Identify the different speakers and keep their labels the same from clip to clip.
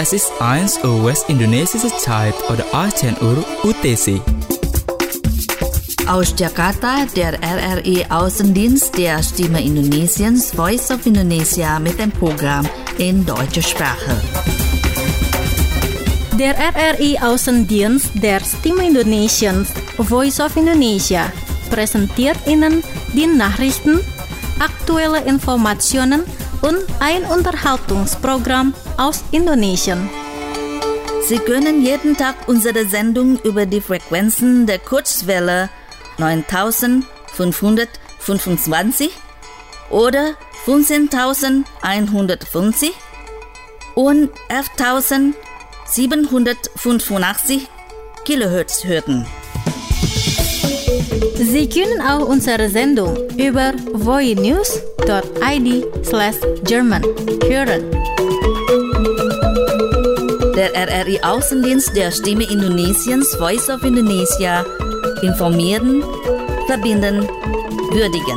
Speaker 1: Es ist 1 Uhr West-Indonesische Zeit oder 18 Uhr UTC.
Speaker 2: Aus Jakarta, der RRI-Außendienst der Stimme Indonesiens Voice of Indonesia mit dem Programm in deutscher Sprache.
Speaker 3: Der RRI-Außendienst der Stimme Indonesiens Voice of Indonesia präsentiert Ihnen die Nachrichten, aktuelle Informationen und ein Unterhaltungsprogramm aus Indonesien.
Speaker 2: Sie können jeden Tag unsere Sendung über die Frequenzen der Kurzwelle 9525 oder 15150 und 11785 Kilohertz hören.
Speaker 3: Sie können auch unsere Sendung über voinews.id/German hören.
Speaker 2: Der RRI-Außendienst der Stimme Indonesiens Voice of Indonesia informieren, verbinden, würdigen.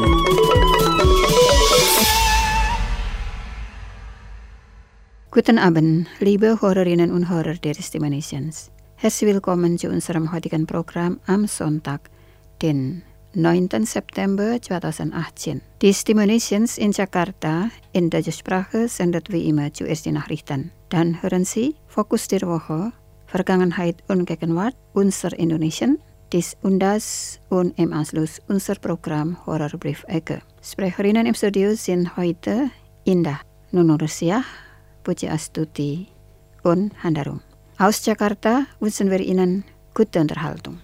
Speaker 4: Guten Abend, liebe Hörerinnen und Hörer der Stimme Indonesiens. Herzlich willkommen zu unserem heutigen Programm am Sonntag, den 9. September 2018. Die Stimme Indonesiens in Jakarta in deutscher Sprache sendet wie immer zuerst die Nachrichten. Dann hören Sie Fokus der Woche, Vergangenheit und Gegenwart unser Indonesien, dies und das und im Anschluss unser Programm Horrorbrief-Ecke. Sprecherinnen im Studio sind heute Indah, Nunu Rusiah, Puji Astuti und Handarum. Aus Jakarta wünschen wir Ihnen gute Unterhaltung.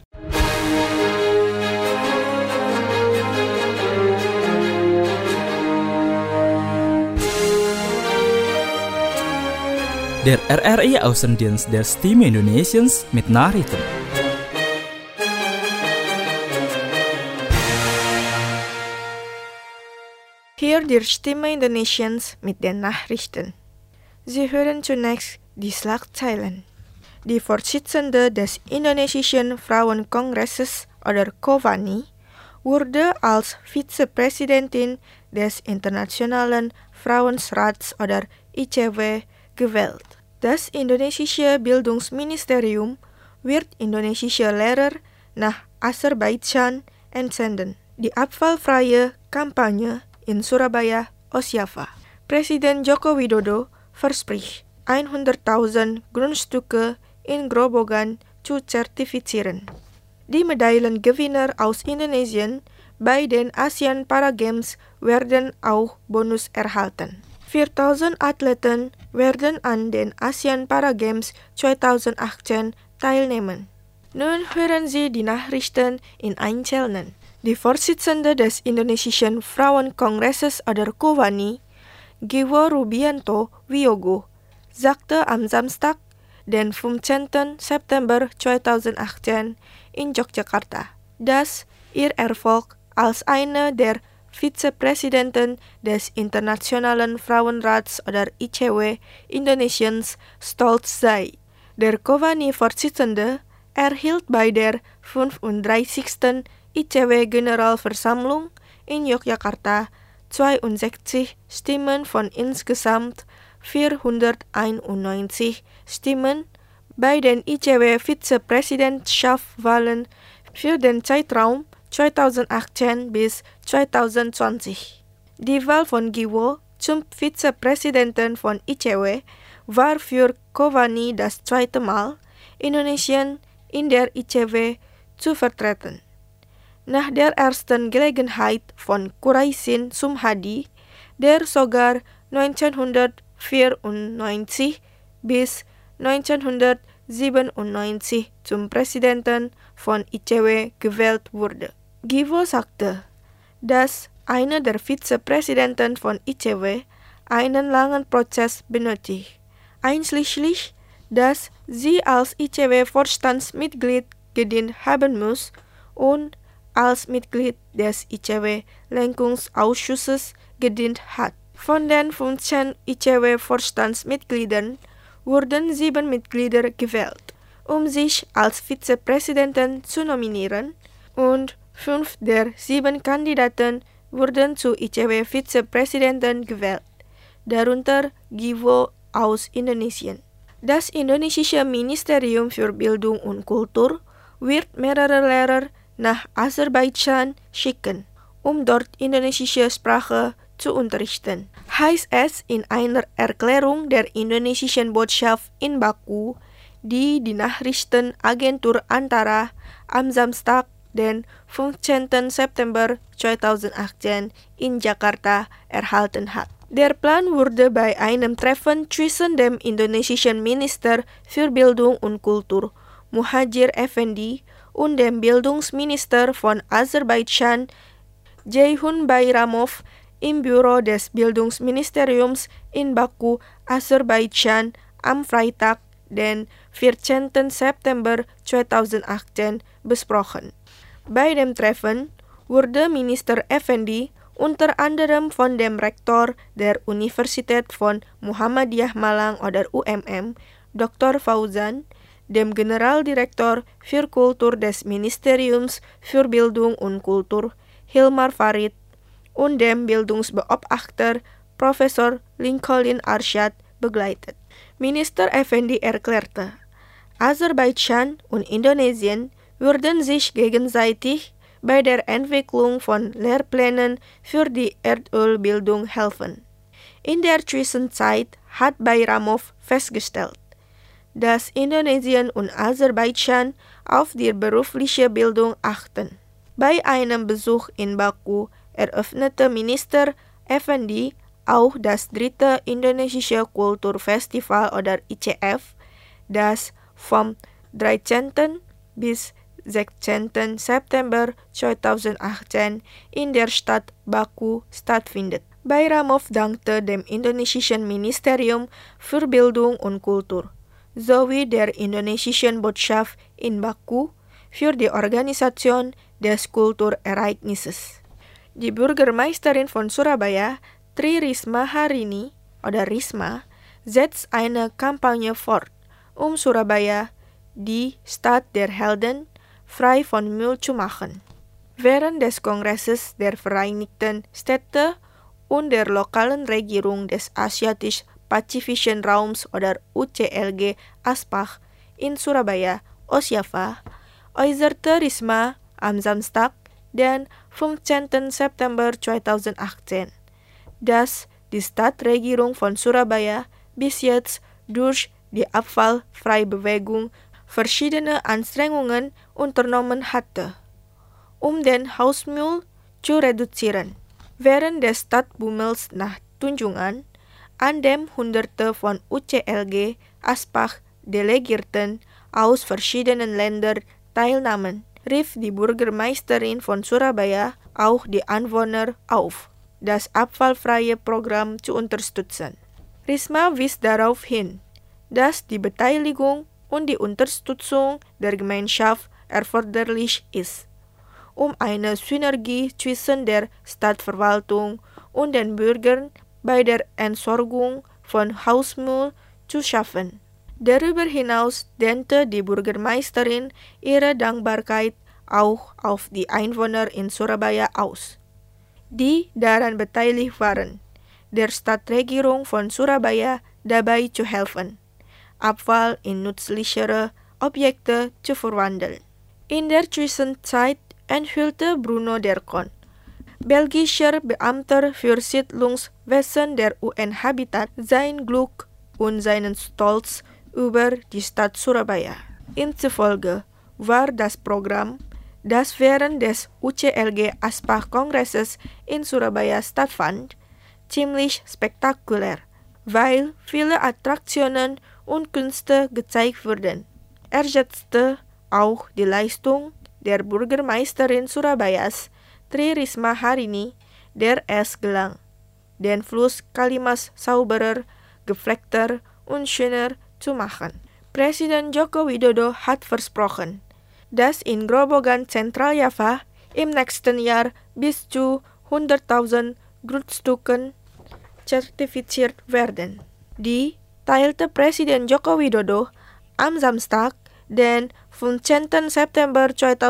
Speaker 1: Der RRI-Außendienst der Stimme Indonesiens mit Nachrichten.
Speaker 5: Hier die Stimme Indonesiens mit den Nachrichten. Sie hören zunächst die Schlagzeilen. Die Vorsitzende des Indonesischen Frauenkongresses oder KOVANI wurde als Vizepräsidentin des Internationalen Frauenrats oder ICW gewählt. Das indonesische Bildungsministerium wird indonesische Lehrer nach Aserbaidschan entsenden. Die abfallfreie Kampagne in Surabaya, Osjawa. Presiden Joko Widodo verspricht, 100.000 Grundstücke in Grobogan zu zertifizieren. Die Medaillengewinner aus Indonesien bei den Asian Para Games werden auch Bonus erhalten. 4.000 Athleten werden an den Asian Para Games 2018 teilnehmen. Nun hören Sie die Nachrichten in Einzelnen. Die Vorsitzende des Indonesischen Frauenkongresses oder KOVANI, Giwo Rubianto Wiyogo, sagte am Samstag, den 15. September 2018 in Yogyakarta, dass ihr Erfolg als eine der Vizepräsidenten des Internationalen Frauenrats oder ICW Indonesiens stolz sei. Der KOVANI-Vorsitzende erhielt bei der 35. ICW-Generalversammlung in Yogyakarta 62 Stimmen von insgesamt 491 Stimmen bei den ICW-Vizepräsidentschaftswahlen für den Zeitraum 2018 bis 2020. Die Wahl von Giwo zum Vizepräsidenten von ICW war für KOVANI das zweite Mal, Indonesien in der ICW zu vertreten. Nach der ersten Gelegenheit von Quraisin Sumhadi, der sogar 1994 bis 1997 zum Präsidenten von ICW gewählt wurde. Giwo sagte, dass einer der Vizepräsidenten von ICW einen langen Prozess benötigt, einschließlich, dass sie als ICW-Vorstandsmitglied gedient haben muss und als Mitglied des ICW-Lenkungsausschusses gedient hat. Von den 15 ICW-Vorstandsmitgliedern wurden 7 Mitglieder gewählt, um sich als Vizepräsidenten zu nominieren, und 5 der 7 Kandidaten wurden zu ICW-Vizepräsidenten gewählt, darunter Giwo aus Indonesien. Das indonesische Ministerium für Bildung und Kultur wird mehrere Lehrer nach Aserbaidschan schicken, dort indonesische Sprache zu unterrichten, heißt es in einer Erklärung der indonesischen Botschaft in Baku, die die Nachrichtenagentur Antara am Samstag, den 15. September 2018 in Jakarta erhalten hat. Der Plan wurde bei einem Treffen zwischen dem indonesischen Minister für Bildung und Kultur, Muhadjir Effendi, und dem Bildungsminister von Aserbaidschan, Ceyhun Bayramov, im Büro des Bildungsministeriums in Baku, Aserbaidschan, am Freitag, den 14. September 2018 besprochen. Bei dem Treffen wurde Minister Effendi unter anderem von dem Rektor der Universität von Muhammadiyah Malang oder UMM, Dr. Fauzan, dem Generaldirektor für Kultur des Ministeriums für Bildung und Kultur, Hilmar Farid, und dem Bildungsbeobachter Professor Lincoln Arshad begleitet. Minister Effendi erklärte, Aserbaidschan und Indonesien würden sich gegenseitig bei der Entwicklung von Lehrplänen für die Erdölbildung helfen. In der Zwischenzeit hat Bayramov festgestellt, dass Indonesien und Aserbaidschan auf die berufliche Bildung achten. Bei einem Besuch in Baku eröffnete Minister Effendi auch das 3. Indonesische Kulturfestival oder ICF, das vom 13. bis 16. September 2018 in der Stadt Baku stattfindet. Bayramov dankte dem indonesischen Ministerium für Bildung und Kultur sowie der indonesischen Botschaft in Baku für die Organisation des Kulturereignisses. Die Bürgermeisterin von Surabaya, Tri Risma Harini oder Risma, setzt eine Kampagne fort, Surabaya, die Stadt der Helden, frei von Müll zu machen. Während des Kongresses der Vereinigten Städte und der lokalen Regierung des Asiatisch-Pazifischen Raums oder UCLG Aspach in Surabaya, Osjava, äußerte Risma am Samstag, den 15. September 2018, dass die Stadtregierung von Surabaya bis jetzt durch die Abfallfreibewegung verschiedene Anstrengungen unternommen hatte, den Hausmüll zu reduzieren. Während des Stadtbummels nach Tunjungan, an dem Hunderte von UCLG Aspach Delegierten aus verschiedenen Ländern teilnahmen, rief die Bürgermeisterin von Surabaya auch die Anwohner auf, das abfallfreie Programm zu unterstützen. Risma wies darauf hin, dass die Beteiligung und die Unterstützung der Gemeinschaft erforderlich ist, eine Synergie zwischen der Stadtverwaltung und den Bürgern bei der Entsorgung von Hausmüll zu schaffen. Darüber hinaus dehnte die Bürgermeisterin ihre Dankbarkeit auch auf die Einwohner in Surabaya aus, die daran beteiligt waren, der Stadtregierung von Surabaya dabei zu helfen, Abfall in nützlichere Objekte zu verwandeln. In der Zwischenzeit enthüllte Bruno Derkon, belgischer Beamter für Siedlungswesen der UN-Habitat, sein Glück und seinen Stolz über die Stadt Surabaya. Ihm zufolge war das Programm, das während des UCLG Aspach-Kongresses in Surabaya stattfand, ziemlich spektakulär, weil viele Attraktionen und Künste gezeigt wurden. Er schätzte auch die Leistung der Bürgermeisterin Surabayas, Tri Risma Harini, der es gelang, den Fluss Kalimas sauberer, gepflegter und schöner zu machen. Presiden Joko Widodo hat versprochen, dass in Grobogan Zentraljava im nächsten Jahr bis zu 100.000 Grundstücken zertifiziert werden. Die teilte Presiden Joko Widodo am Samstag, den 15. September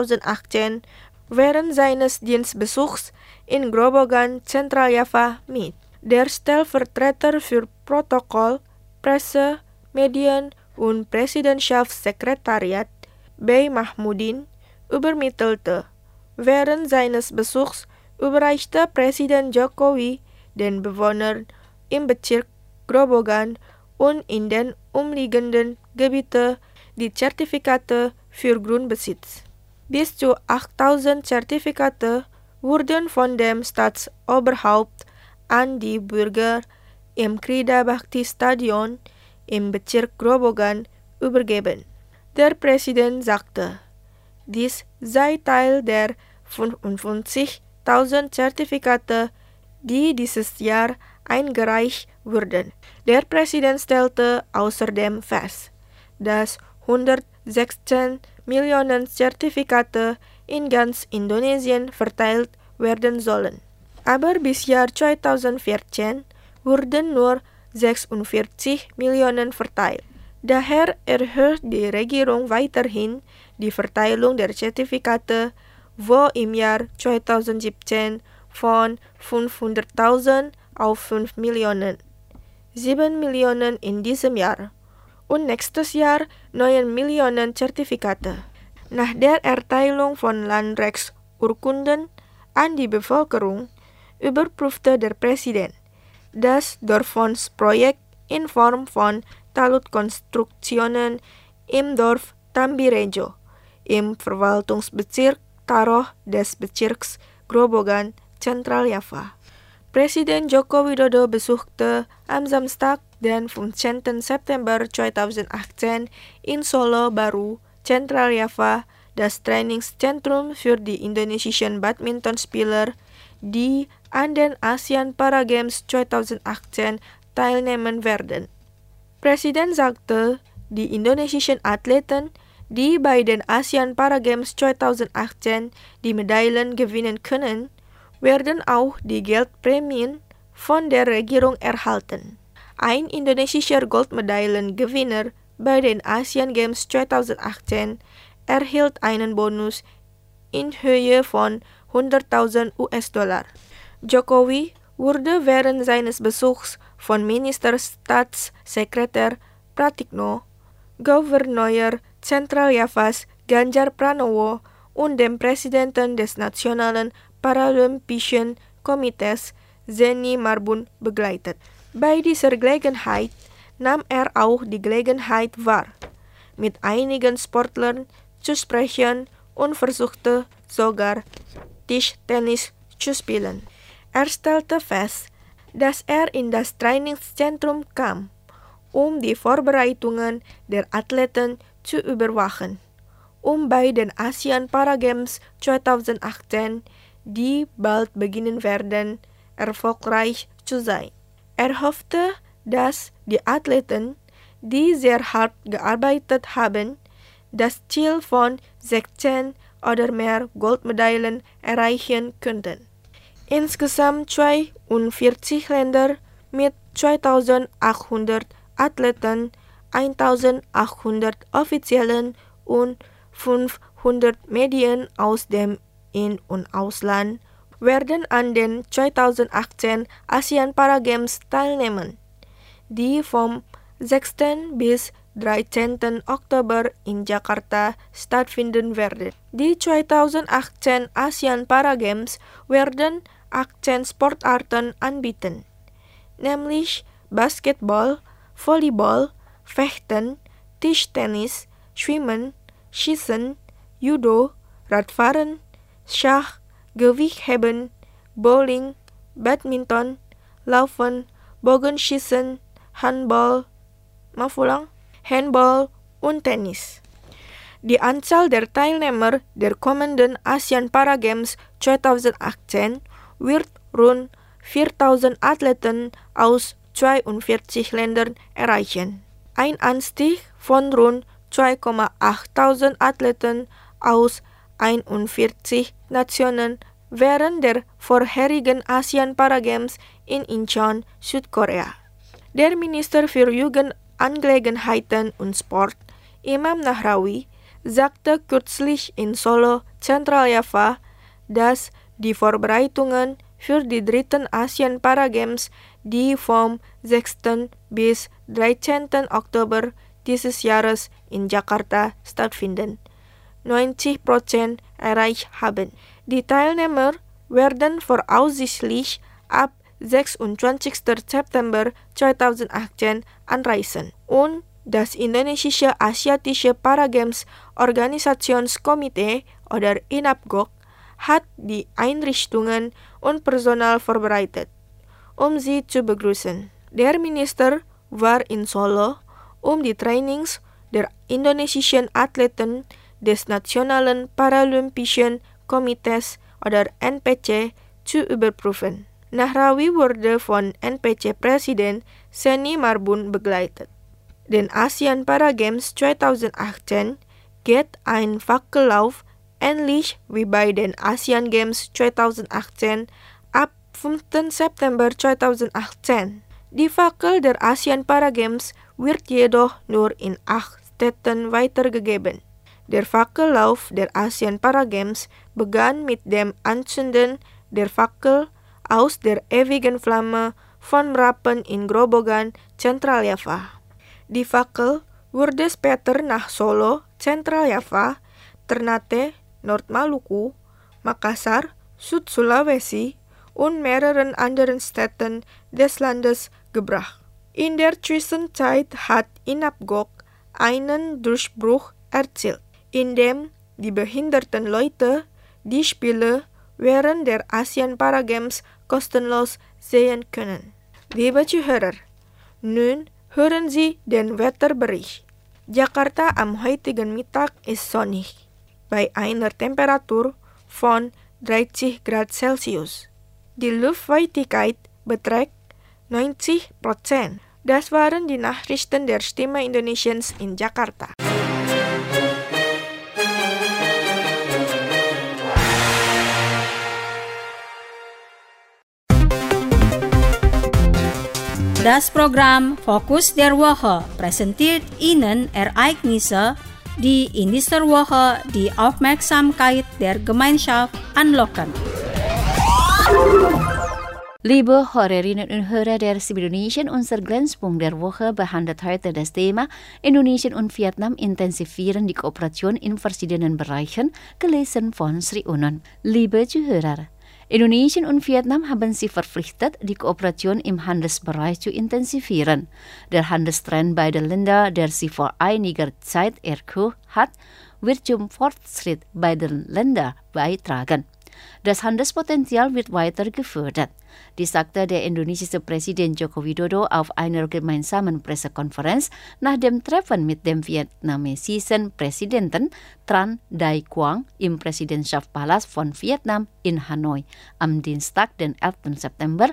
Speaker 5: 2018, während seines Dienstbesuchs in Grobogan Zentraljava mit. Der Stellvertreter für Protokoll, Presse, Medien und Präsidentschaftssekretariat bei Mahmudin übermittelte. Während seines Besuchs überreichte Präsident Jokowi den Bewohnern im Bezirk Grobogan und in den umliegenden Gebieten die Zertifikate für Grundbesitz. Bis zu 8.000 Zertifikate wurden von dem Staatsoberhaupt an die Bürger im Krida Bhakti Stadion im Bezirk Grobogan übergeben. Der Präsident sagte, dies sei Teil der 55.000 Zertifikate, die dieses Jahr eingereicht wurden. Der Präsident stellte außerdem fest, dass 116 Millionen Zertifikate in ganz Indonesien verteilt werden sollen. Aber bis Jahr 2014 wurden nur 46 Millionen verteilt. Daher erhöht die Regierung weiterhin die Verteilung der Zertifikate, wo im Jahr 2017 von 500.000 auf 5 Millionen, 7 Millionen in diesem Jahr und nächstes Jahr 9 Millionen Zertifikate. Nach der Erteilung von Landrechtsurkunden an die Bevölkerung überprüfte der Präsident das Dorffondsprojekt in Form von Talutkonstruktionen im Dorf Tambirejo im Verwaltungsbezirk Taroh des Bezirks Grobogan, Zentraljava. Präsident Joko Widodo besuchte am Samstag, den 15. September 2018 in Solo Baru, Zentraljava, das Trainingszentrum für die indonesischen Badmintonspieler, die an den Asian Paragames 2018 teilnehmen werden. Präsident sagte, die indonesischen Athleten, die bei den Asian Paragames 2018 die Medaillen gewinnen können, werden auch die Geldprämien von der Regierung erhalten. Ein indonesischer Goldmedaillengewinner bei den Asian Games 2018 erhielt einen Bonus in Höhe von 100.000 US-Dollar. Jokowi wurde während seines Besuchs von Ministerstaatssekretär Pratikno, Gouverneur Zentraljavas Ganjar Pranowo und dem Präsidenten des Nationalen Paralympischen Komitees Zeni Marbun begleitet. Bei dieser Gelegenheit nahm er auch die Gelegenheit wahr, mit einigen Sportlern zu sprechen und versuchte sogar Tischtennis zu spielen. Er stellte fest, dass er in das Trainingszentrum kam, um die Vorbereitungen der Athleten zu überwachen, um bei den Asian Paragames 2018, die bald beginnen werden, erfolgreich zu sein. Er hoffte, dass die Athleten, die sehr hart gearbeitet haben, das Ziel von 16 oder mehr Goldmedaillen erreichen könnten. Insgesamt 42 Länder mit 2.800 Athleten, 1.800 Offiziellen und 500 Medien aus dem In- und Ausland werden an den 2018 Asian Paragames teilnehmen, die vom 6. bis 13. Oktober in Jakarta stattfinden werden. Die 2018 Asian Paragames werden 18 Sportarten anbieten, nämlich Basketball, Volleyball, Fechten, Tischtennis, Schwimmen, Schießen, Judo, Radfahren, Schach, Gewichtheben, Bowling, Badminton, Laufen, Bogenschießen, Handball und Tennis. Die Anzahl der Teilnehmer der kommenden Asian Paragames 2018 wird rund 4.000 Athleten aus 42 Ländern erreichen. Ein Anstieg von rund 2.800 Athleten aus 41 Nationen während der vorherigen Asian Paragames in Incheon, Südkorea. Der Minister für Jugendangelegenheiten und Sport, Imam Nahrawi, sagte kürzlich in Solo, Zentraljava, dass die Vorbereitungen für die 3. Asian Paragames, die vom 6. bis 13. Oktober dieses Jahres in Jakarta stattfinden. 90% erreicht haben. Die Teilnehmer werden voraussichtlich ab 26. September 2018 anreisen und das Indonesische Asiatische Paragames Organisationskomitee oder INAPGOK hat die Einrichtungen und Personal vorbereitet, sie zu begrüßen. Der Minister war in Solo, die Trainings der indonesischen Athleten des Nationalen Paralympischen Komitees oder NPC zu überprüfen. Nahrawi wurde von NPC-Präsident Seni Marbun begleitet. Den ASEAN Paragames 2018 geht ein Fackellauf ähnlich wie bei den ASEAN Games 2018 ab 5. September 2018. Die Fackel der ASEAN Paragames wird jedoch nur in 8 Städten weitergegeben. Der Fackellauf der ASEAN Paragames begann mit dem Anzünden der Fackel aus der ewigen Flamme von Merapen in Grobogan, Zentraljava. Die Fackel wurde später nach Solo, Zentraljava, Ternate, Nord-Maluku, Makassar, Süd-Sulawesi und mehreren anderen Städten des Landes gebracht. In der Zwischenzeit hat INAPGOK einen Durchbruch erzielt, indem die behinderten Leute die Spiele während der ASEAN Paragames kostenlos sehen können. Liebe Zuhörer, nun hören Sie den Wetterbericht. Jakarta am heutigen Mittag ist sonnig, bei einer Temperatur von 30 Grad Celsius. Die Luftfeuchtigkeit beträgt 90%. Das waren die Nachrichten der Stimme Indonesiens in Jakarta.
Speaker 3: Das Programm Fokus der Woche präsentiert Ihnen Ereignisse, die in dieser Woche die Aufmerksamkeit der Gemeinschaft anlocken.
Speaker 6: Liebe Hörerinnen und Hörer der Stimme Indonesien, unser Grenzpunkt der Woche behandelt heute das Thema Indonesien und Vietnam intensivieren die Kooperation in verschiedenen Bereichen, gelesen von Sri Unon. Liebe Zuhörer, Indonesien und Vietnam haben sich verpflichtet, die Kooperation im Handelsbereich zu intensivieren. Der Handelstrend beider Länder, der sich vor einiger Zeit erhöht hat, wird zum Fortschritt beider Länder beitragen. Das Handelspotenzial wird weiter gefördert. Dies sagte der indonesische Präsident Joko Widodo auf einer gemeinsamen Pressekonferenz nach dem Treffen mit dem vietnamesischen Präsidenten Tran Dai Quang im Präsidentschaftspalast von Vietnam in Hanoi am Dienstag, den 11. September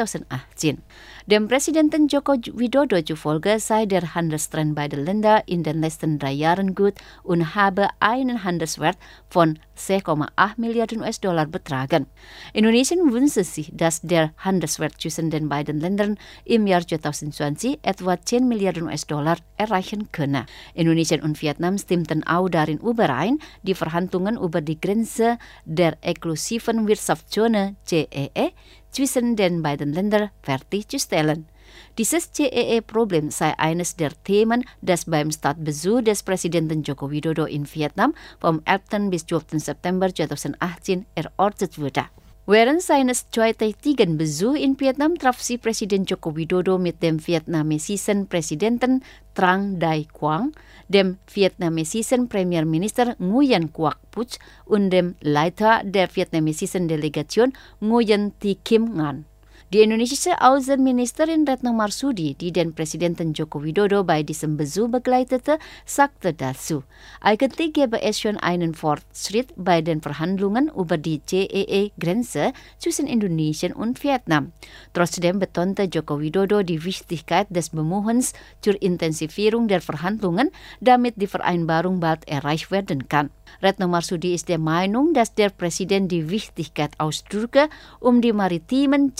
Speaker 6: 2018. Dem Präsidenten Joko Widodo zufolge sei der Handelstrend beider Länder in den letzten 3 Jahren gut und habe einen Handelswert von 6,8 Milliarden US-Dollar betragen. Indonesien wünscht sich, dass der Handelswert zwischen den beiden Ländern im Jahr 2020 etwa 10 Milliarden US-Dollar erreichen könne. Indonesien und Vietnam stimmten auch darin überein, die Verhandlungen über die Grenze der exklusiven Wirtschaftszone CEE zwischen den beiden Ländern fertigzustellen. Dieses CEE-Problem sei eines der Themen, das beim Staatsbesuch des Präsidenten Joko Widodo in Vietnam vom 11. bis 12. September 2018 erörtert wurde. Während seines zweitägigen Besuchs in Vietnam traf sich Präsident Joko Widodo mit dem vietnamesischen Präsidenten Tran Dai Quang, dem vietnamesischen Premierminister Nguyen Quoc Phuc und dem Leiter der vietnamesischen Delegation Nguyen Thi Kim Ngan. Die indonesische Außenministerin Retno Marsudi, die den Präsidenten Joko Widodo bei diesem Besuch begleitete, sagte dazu, eigentlich gäbe es schon einen Fortschritt bei den Verhandlungen über die CEE-Grenze zwischen Indonesien und Vietnam. Trotzdem betonte Joko Widodo die Wichtigkeit des Bemühens zur Intensivierung der Verhandlungen, damit die Vereinbarung bald erreicht werden kann. Retno Marsudi ist der Meinung, dass der Präsident die Wichtigkeit ausdrücke, die maritimen CEE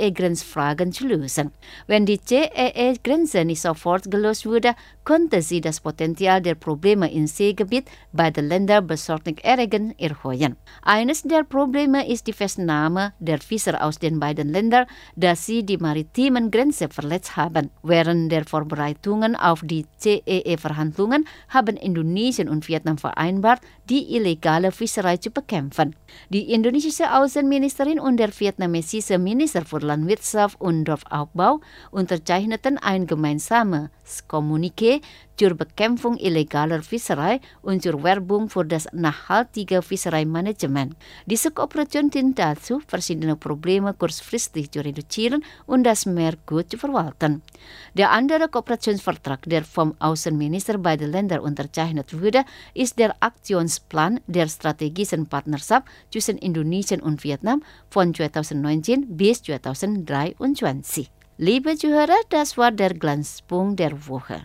Speaker 6: CEE-Grenzfragen zu lösen. Wenn die CEE-Grenze nicht sofort gelöst wurde, könnte sie das Potenzial der Probleme im Seegebiet beiden Länder besorgniserregend erhöhen. Eines der Probleme ist die Festnahme der Fischer aus den beiden Ländern, dass sie die maritimen Grenze verletzt haben. Während der Vorbereitungen auf die CEE-Verhandlungen haben Indonesien und Vietnam vereinbart, die illegale Fischerei zu bekämpfen. Die indonesische Außenministerin und der vietnamesische Minister für Landwirtschaft und Dorfaufbau unterzeichneten ein gemeinsames Kommuniqué zur Bekämpfung illegaler Fischerei und zur Werbung für das nachhaltige Fischereimanagement. Diese Kooperation dient dazu, verschiedene Probleme kurzfristig zu reduzieren und das Meer gut zu verwalten. Der andere Kooperationsvertrag, der vom Außenminister beider Länder unterzeichnet wurde, ist der Aktionsplan der strategischen Partnerschaft zwischen Indonesien und Vietnam von 2019 bis 2023. Liebe Zuhörer, das war der Glanzpunkt der Woche.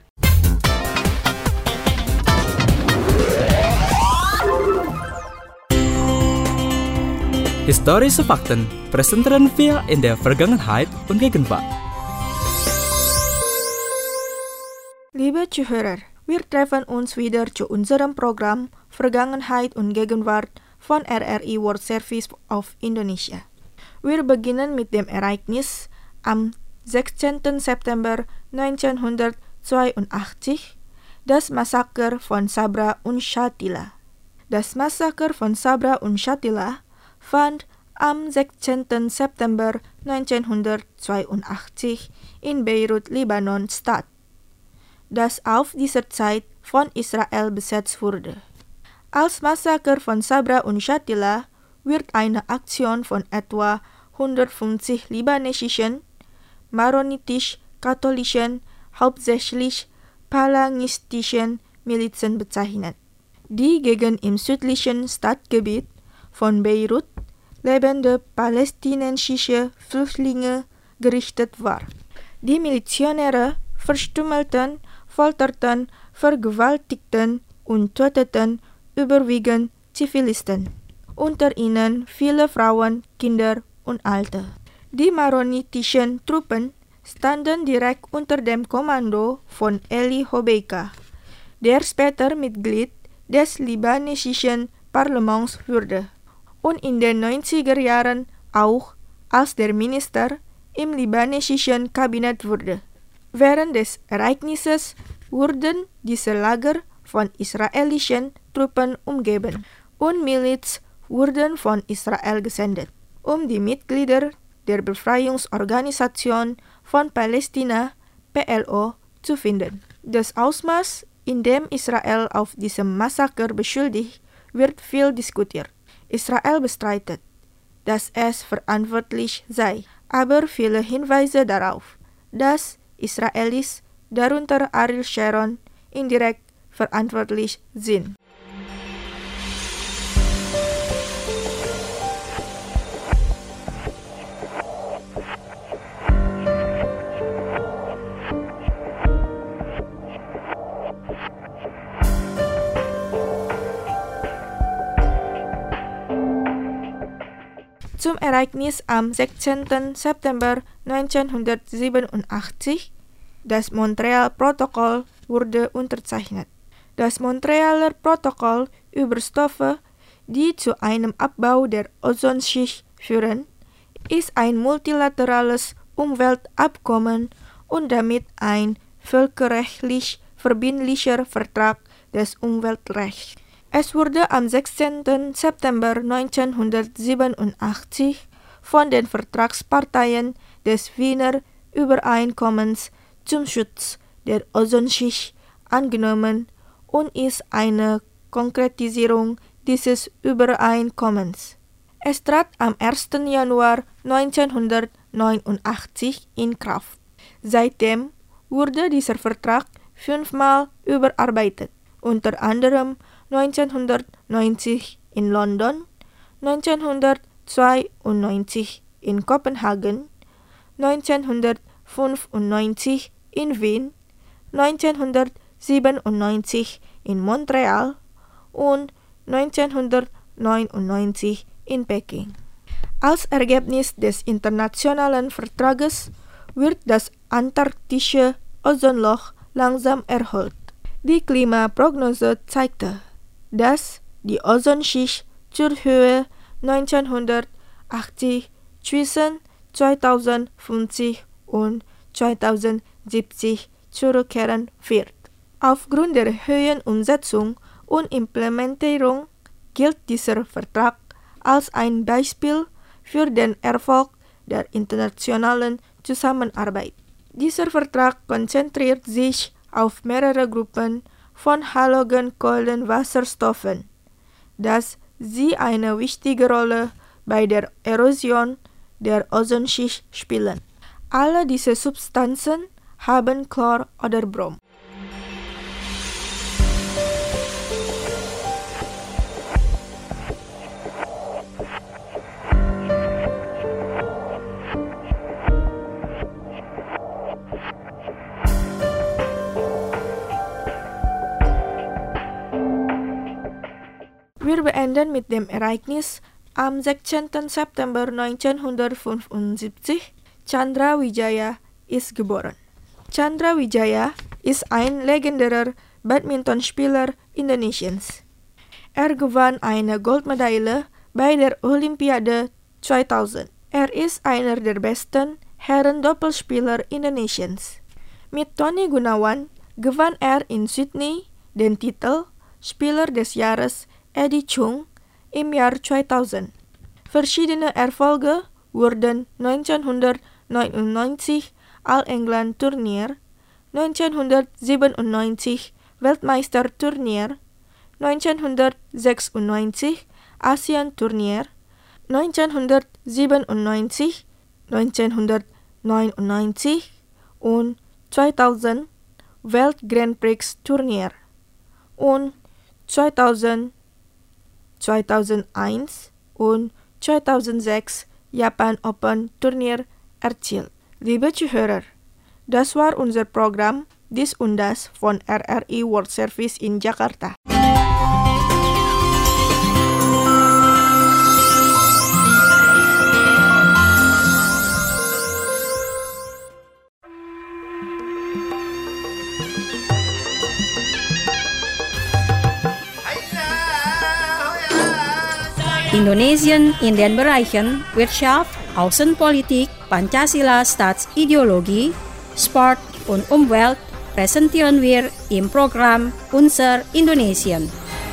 Speaker 1: Historische Fakten präsentieren wir in der Vergangenheit und Gegenwart.
Speaker 5: Liebe Zuhörer, wir treffen uns wieder zu unserem Programm Vergangenheit und Gegenwart von RRI World Service of Indonesia. Wir beginnen mit dem Ereignis am 16. September 1982, das Massaker von Sabra und Shatila. Das Massaker von Sabra und Shatila fand am 16. September 1982 in Beirut, Libanon statt, das auf dieser Zeit von Israel besetzt wurde. Als Massaker von Sabra und Shatila wird eine Aktion von etwa 150 libanesischen, maronitisch-katholischen, hauptsächlich phalangistischen Milizen bezeichnet, die gegen im südlichen Stadtgebiet von Beirut lebende palästinensische Flüchtlinge gerichtet war. Die Milizionäre verstümmelten, folterten, vergewaltigten und töteten überwiegend Zivilisten, unter ihnen viele Frauen, Kinder und Alte. Die maronitischen Truppen standen direkt unter dem Kommando von Eli Hobeika, der später Mitglied des libanesischen Parlaments wurde und in den 90er Jahren auch als der Minister im libanesischen Kabinett wurde. Während des Ereignisses wurden diese Lager von israelischen Truppen umgeben und Miliz wurden von Israel gesendet, um die Mitglieder der Befreiungsorganisation von Palästina, PLO, zu finden. Das Ausmaß, in dem Israel auf diesem Massaker beschuldigt, wird viel diskutiert. Israel bestreitet, dass es verantwortlich sei, aber viele Hinweise darauf, dass Israelis, darunter Ariel Sharon, indirekt verantwortlich sind. Zum Ereignis am 16. September 1987, das Montreal-Protokoll wurde unterzeichnet. Das Montrealer Protokoll über Stoffe, die zu einem Abbau der Ozonschicht führen, ist ein multilaterales Umweltabkommen und damit ein völkerrechtlich verbindlicher Vertrag des Umweltrechts. Es wurde am 16. September 1987 von den Vertragsparteien des Wiener Übereinkommens zum Schutz der Ozonschicht angenommen und ist eine Konkretisierung dieses Übereinkommens. Es trat am 1. Januar 1989 in Kraft. Seitdem wurde dieser Vertrag 5-mal überarbeitet, unter anderem 1990 in London, 1992 in Kopenhagen, 1995 in Wien, 1997 in Montreal und 1999 in Peking. Als Ergebnis des internationalen Vertrages wird das antarktische Ozonloch langsam erholt. Die Klimaprognose zeigte, dass die Ozonschicht zur Höhe 1980 zwischen 2050 und 2070 zurückkehren wird. Aufgrund der hohen Umsetzung und Implementierung gilt dieser Vertrag als ein Beispiel für den Erfolg der internationalen Zusammenarbeit. Dieser Vertrag konzentriert sich auf mehrere Gruppen von Halogenkohlenwasserstoffen, dass sie eine wichtige Rolle bei der Erosion der Ozonschicht spielen. Alle diese Substanzen haben Chlor oder Brom. Wir beenden mit dem Ereignis am 16. September 1975. Chandra Wijaya ist geboren. Chandra Wijaya ist ein legendärer Badmintonspieler Indonesiens. Er gewann eine Goldmedaille bei der Olympiade 2000. Er ist einer der besten Herrendoppelspieler Indonesiens. Mit Tony Gunawan gewann er in Sydney den Titel Spieler des Jahres Eddie Chung im Jahr 2000. Verschiedene Erfolge wurden 1999 All-England-Turnier, 1997 Weltmeisterturnier, 1996 Asian-Turnier, 1997, 1999 und 2000 Welt-Grand Prix-Turnier und 2000, 2001 und 2006 Japan Open Turnier erzielt. Liebe Zuhörer, das war unser Programm Dies und Das von RRI World Service in Jakarta.
Speaker 3: Indonesien in den Bereichen Wirtschaft, Außenpolitik, Pancasila Staatsideologie, Sport und Umwelt präsentieren wir im Programm Unser Indonesien.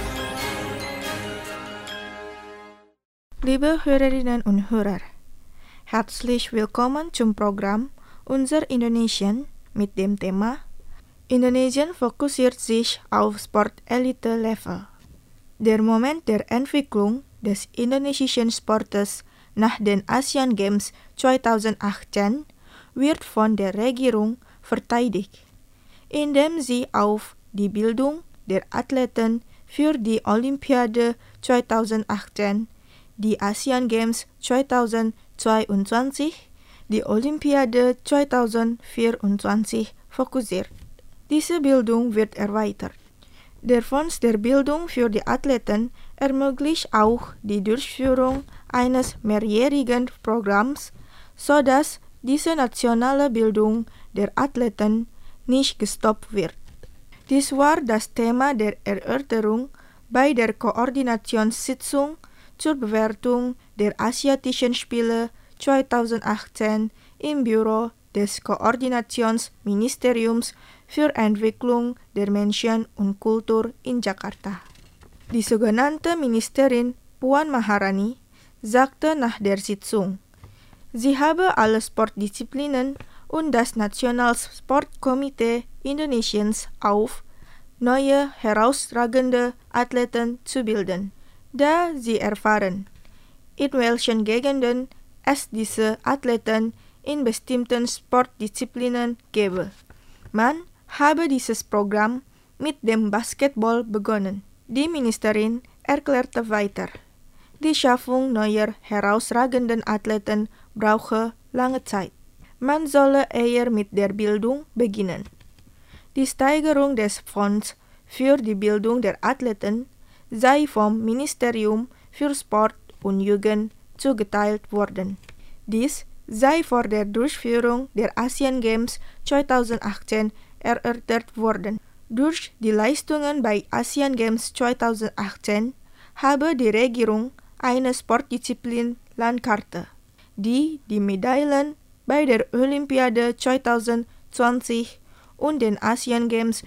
Speaker 5: Liebe Hörerinnen und Hörer, herzlich willkommen zum Programm Unser Indonesien mit dem Thema Indonesien fokussiert sich auf Sport-Elite-Level. Der Moment der Entwicklung des indonesischen Sportes nach den Asian Games 2018 wird von der Regierung verteidigt, indem sie auf die Bildung der Athleten für die Olympiade 2018, die Asian Games 2022, die Olympiade 2024 fokussiert. Diese Bildung wird erweitert. Der Fonds der Bildung für die Athleten ermöglicht auch die Durchführung eines mehrjährigen Programms, sodass diese nationale Bildung der Athleten nicht gestoppt wird. Dies war das Thema der Erörterung bei der Koordinationssitzung zur Bewertung der Asiatischen Spiele 2018 im Büro des Koordinationsministeriums für Entwicklung der Menschen und Kultur in Jakarta. Die sogenannte Ministerin Puan Maharani sagte nach der Sitzung, sie habe alle Sportdisziplinen und das Nationalsportkomitee Indonesiens auf, neue herausragende Athleten zu bilden, da sie erfahren, in welchen Gegenden es diese Athleten in bestimmten Sportdisziplinen gebe. Man habe dieses Programm mit dem Basketball begonnen. Die Ministerin erklärte weiter, die Schaffung neuer herausragenden Athleten brauche lange Zeit. Man solle eher mit der Bildung beginnen. Die Steigerung des Fonds für die Bildung der Athleten sei vom Ministerium für Sport und Jugend zugeteilt wurden. Dies sei vor der Durchführung der Asian Games 2018 erörtert worden. Durch die Leistungen bei Asian Games 2018 habe die Regierung eine Sportdisziplin Landkarte, die die Medaillen bei der Olympiade 2020 und den Asian Games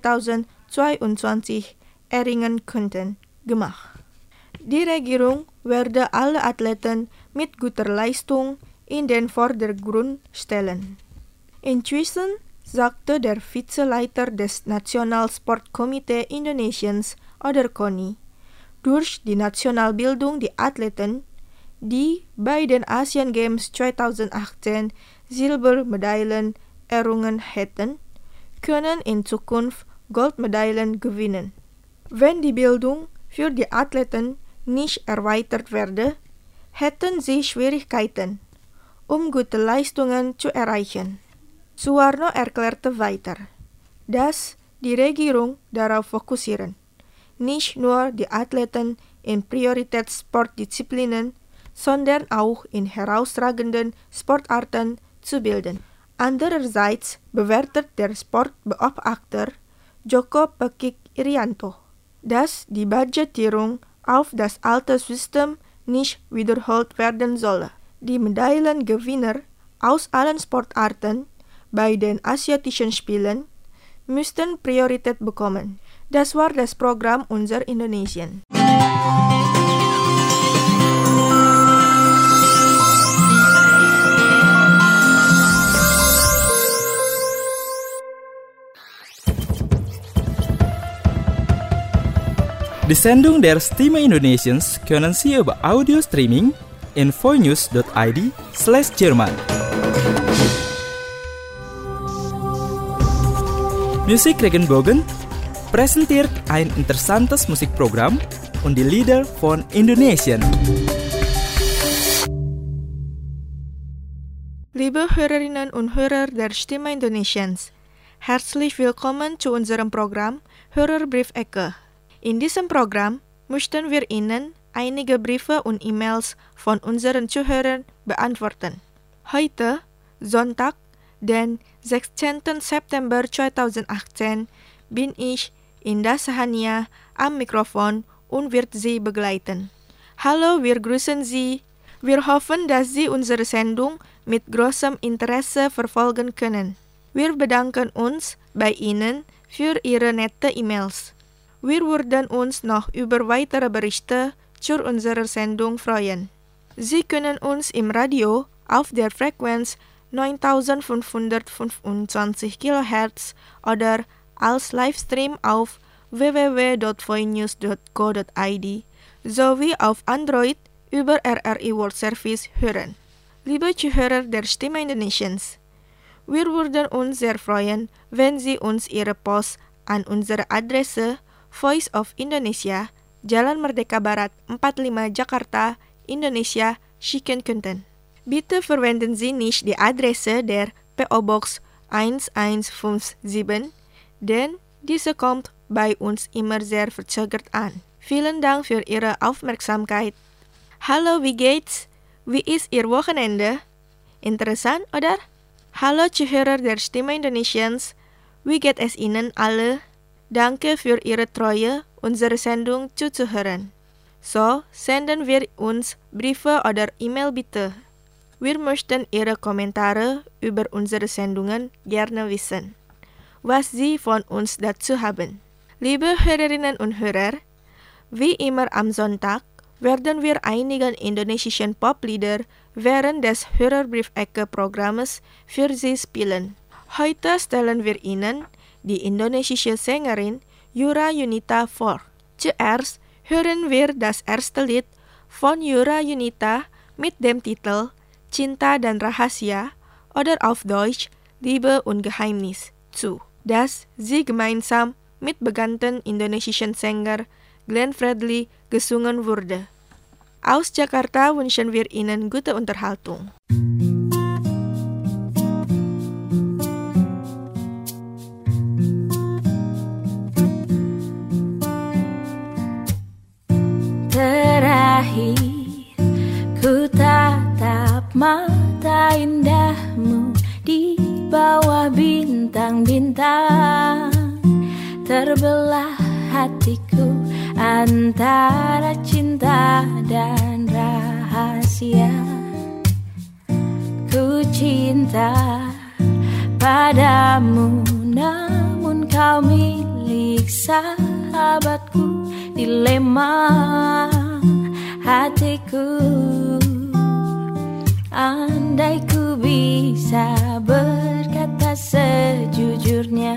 Speaker 5: 2022 erringen könnten, gemacht. Die Regierung werde alle Athleten mit guter Leistung in den Vordergrund stellen. Inzwischen sagte der Vizeleiter des Nationalsportkomitee Indonesiens oder KONI, durch die Nationalbildung die Athleten, die bei den Asian Games 2018 Silbermedaillen errungen hätten, können in Zukunft Goldmedaillen gewinnen. Wenn die Bildung für die Athleten nicht erweitert werde, hätten sie Schwierigkeiten, um gute Leistungen zu erreichen. Suwarno erklärte weiter, dass die Regierung darauf fokussieren, nicht nur die Athleten in Prioritätssportdisziplinen, sondern auch in herausragenden Sportarten zu bilden. Andererseits bewertet der Sportbeobachter Joko Pekik Irianto, dass die Budgetierung auf das alte System nicht wiederholt werden solle. Die Medaillengewinner aus allen Sportarten bei den Asiatischen Spielen müssten Priorität bekommen. Das war das Programm Unser Indonesien.
Speaker 1: Die Sendung der Stimme Indonesiens können Sie über Audio Streaming in voinews.id/Jerman. Musik Regenbogen präsentiert ein interessantes Musikprogramm und die Lieder von Indonesien.
Speaker 5: Liebe Hörerinnen und Hörer der Stimme Indonesiens, herzlich willkommen zu unserem Programm Hörerbriefecke. In diesem Programm möchten wir Ihnen einige Briefe und E-Mails von unseren Zuhörern beantworten. Heute, Sonntag, den 16. September 2018, bin ich Indah Sahania am Mikrofon und wird Sie begleiten. Hallo, wir grüßen Sie. Wir hoffen, dass Sie unsere Sendung mit großem Interesse verfolgen können. Wir bedanken uns bei Ihnen für Ihre nette E-Mails. Wir würden uns noch über weitere Berichte zu unserer Sendung freuen. Sie können uns im Radio auf der Frequenz 9525 kHz oder als Livestream auf www.voinews.co.id sowie auf Android über RRI World Service hören. Liebe Zuhörer der Stimme Indonesiens, wir würden uns sehr freuen, wenn Sie uns Ihre Post an unsere Adresse Voice of Indonesia, Jalan Merdeka Barat 45 Jakarta, Indonesia schicken könnten. Bitte verwenden Sie nicht die Adresse der PO Box 1157, denn diese kommt bei uns immer sehr verzögert an. Vielen Dank für Ihre Aufmerksamkeit. Hallo, wie geht's? Wie ist Ihr Wochenende? Interessant, oder? Hallo Zuhörer der Stimme Indonesiens, wie geht es Ihnen alle? Danke für Ihre Treue, unsere Sendung zuzuhören. So senden wir uns Briefe oder E-Mail bitte. Wir möchten Ihre Kommentare über unsere Sendungen gerne wissen, was Sie von uns dazu haben. Liebe Hörerinnen und Hörer, wie immer am Sonntag werden wir einigen indonesischen Poplieder während des Hörerbriefecke-Programmes für Sie spielen. Heute stellen wir Ihnen die indonesische Sängerin Yura Yunita vor. Zuerst hören wir das erste Lied von Yura Yunita mit dem Titel Cinta dan Rahasia oder auf Deutsch Liebe und Geheimnis zu, das sie gemeinsam mit bekannten indonesischen Sänger Glenn Fredly gesungen wurde. Aus Jakarta wünschen wir Ihnen gute Unterhaltung.
Speaker 7: Terakhir ku mata indahmu di bawah bintang-bintang, terbelah hatiku antara cinta dan rahasia. Ku cinta padamu, namun kau milik sahabatku. Dilema hatiku, andai ku bisa berkata sejujurnya.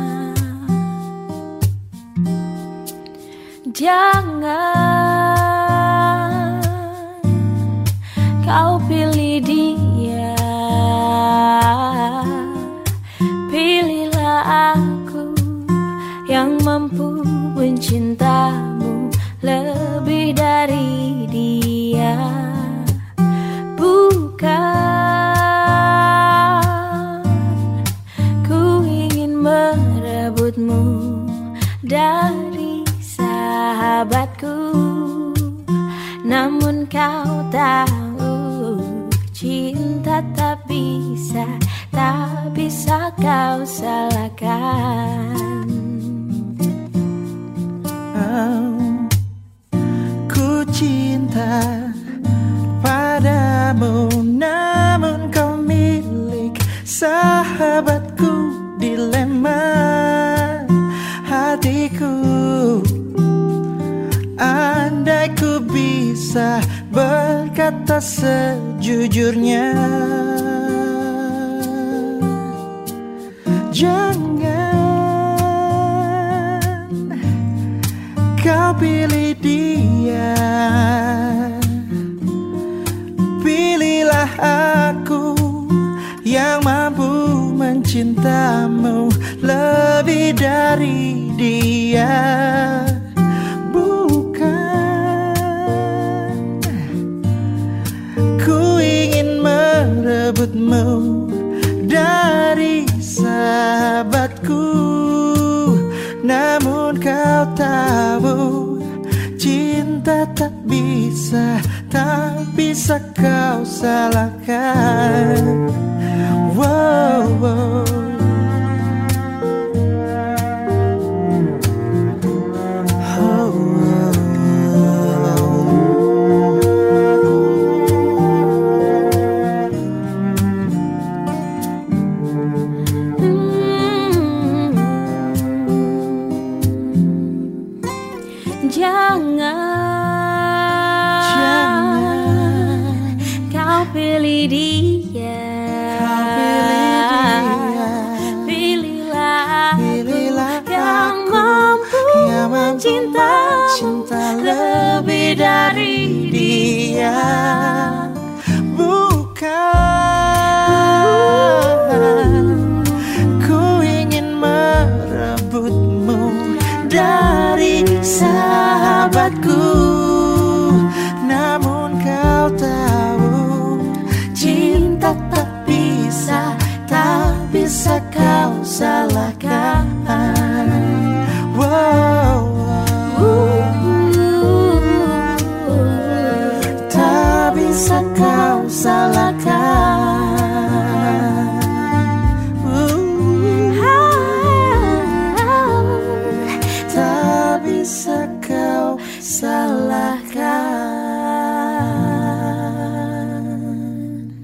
Speaker 7: Jangan kau pilih dia, pilihlah aku yang mampu mencintamu lebih dari dia. Bukan ku ingin merebutmu dari sahabatku, namun kau tahu cinta tak bisa kau salahkan.
Speaker 8: Ku cinta padamu, namun kau milik sahabatku. Dilema hatiku, andai ku bisa berkata sejujurnya. Jangan kau pilih dia, pilihlah aku yang mampu mencintamu lebih dari dia. Bukan ku ingin merebutmu dari sahabatku, namun kau tahu cinta tak bisa kau salahkan. Wow, wow. Cinta lebih dari dia. Bukan ku ingin merebutmu dari sahabatku, namun kau tahu cinta tak bisa kau salahkan. Wow. Tak bisa kau salahkan. Tak bisa kau salahkan.